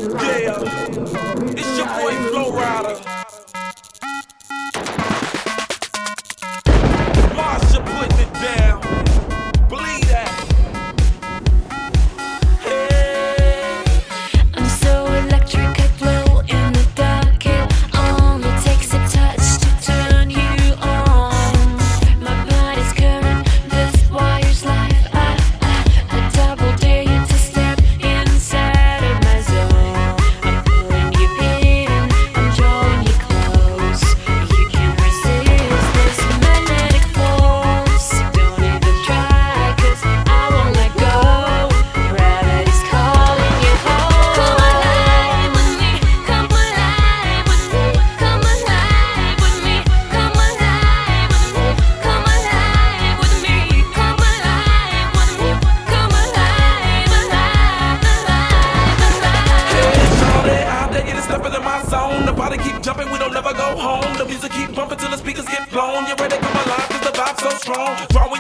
Yeah, it's your boy Flow Rider. Marsha putting it down. Believe that. Hey. I'm so electric, I glow in the dark. It only takes a touch to turn you on. My body's current, this wire's life. I double dare you to step inside of my zone. I'm pulling you in, I'm drawing you close. You can't resist this magnetic force. Don't even try, 'cause I won't let go. Gravity's calling you home. Come alive with me, come alive with me, come alive with me, come alive with me, come alive with me, come alive with me, come alive, alive, alive, alive. Hey, shorty, out there getting stepping in my zone. The body keep jumping, we don't never go home. The music keep bumping till the speakers get blown. You ready to come alive, 'cause the vibe's so strong. Drawing